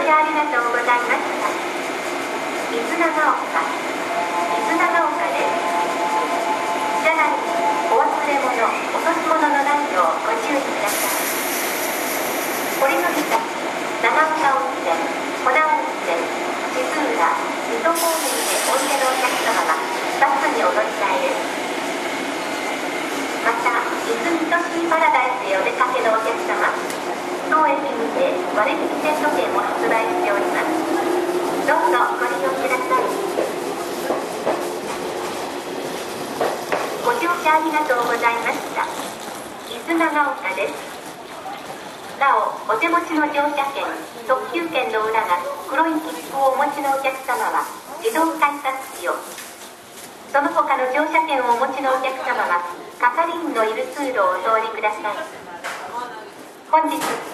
車ありがとうございました。伊豆長岡です。車内にお忘れ物、落とし物のないようご注意ください。これより先、長岡温泉、小田温泉、静浦、水戸方面でおいでのお客様はバスにお乗り換えです。また、伊豆水戸シーパラダイスへお出かけのお客様、当駅にて割引セット券を発売しております。どうぞご利用ください。ご乗車ありがとうございました。伊豆長岡です。なお、お手持ちの乗車券、特急券の裏が黒い切符をお持ちのお客様は自動改札機を、その他の乗車券をお持ちのお客様は係員のいる通路をお通りください。本日